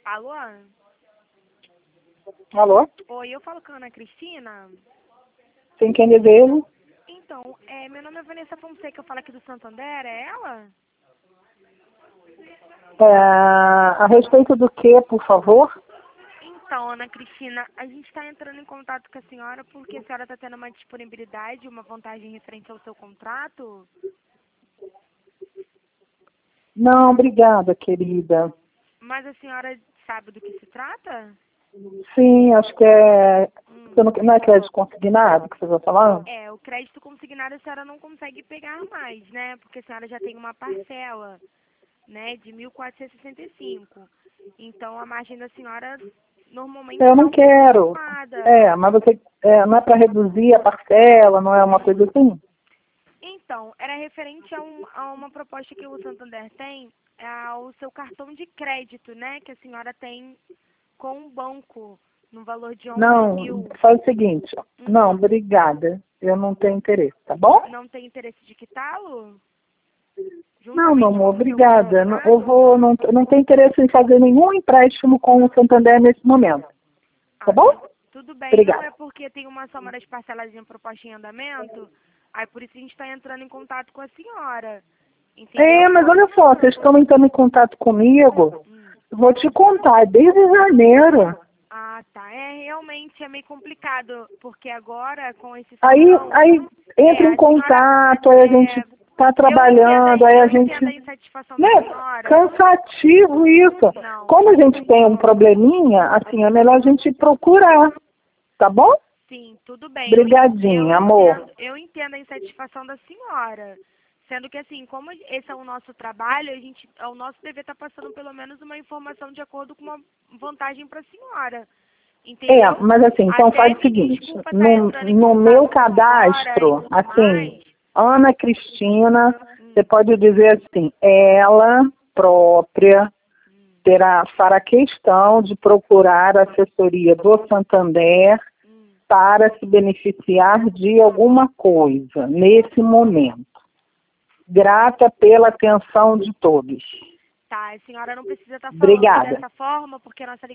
Alô? Alô? Oi, eu falo com a Ana Cristina. Sim, quem deseja? Então, meu nome é Vanessa Fonseca, eu falo aqui do Santander, é ela? A respeito do que, por favor? Então, Ana Cristina, a gente está entrando em contato com a senhora porque a senhora está tendo uma disponibilidade, uma vantagem referente ao seu contrato. Não, obrigada, querida. Mas a senhora sabe do que se trata? Sim, acho que é... Não é crédito consignado que você está falando? O crédito consignado a senhora não consegue pegar mais, né? Porque a senhora já tem uma parcela, né, de 1.465. Então, a margem da senhora normalmente Eu está não um pouco quero. elevada. Mas você... não é para reduzir a parcela, não é uma coisa assim? Então, era referente a uma proposta que o Santander tem, ao seu cartão de crédito, né, que a senhora tem com o banco, no valor de 11 Não, mil. faz o seguinte. Não, obrigada. Eu não tenho interesse, tá bom? Não tem interesse de quitá-lo? Não, meu Juntamente amor, com o seu obrigada. contrato? Não tenho interesse em fazer nenhum empréstimo com o Santander nesse momento. Tá Ah, bom? tudo bem. Não, Obrigada. é porque tem uma soma das parcelas de uma proposta em andamento, aí por isso a gente está entrando em contato com a senhora. Entendeu? Mas olha só, vocês estão entrando em contato comigo. Hum. Vou te contar, desde janeiro. Ah, tá. Realmente é meio complicado, porque agora com esse Aí salão, entra em a senhora, contato, aí a gente tá trabalhando, aí a eu gente... entendo a insatisfação Né? da senhora. Cansativo isso. Não, Como a gente tem um probleminha, assim, é melhor a gente procurar. Tá bom? sim, tudo bem. Brigadinha, amor. Eu entendo a insatisfação da senhora. Sendo que assim, como esse é o nosso trabalho, é o nosso dever estar passando pelo menos uma informação de acordo com uma vantagem para a senhora. Entendeu? Mas assim, então Até faz o me seguinte, desculpa estar entrando em no meu contato com a senhora e cadastro, tudo assim, mais. Ana Cristina, você pode dizer assim, ela própria fará questão de procurar a assessoria do Santander para se beneficiar de alguma coisa nesse momento. Grata pela atenção de todos. Tá, a senhora não precisa estar falando Obrigada. dessa forma, porque a nossa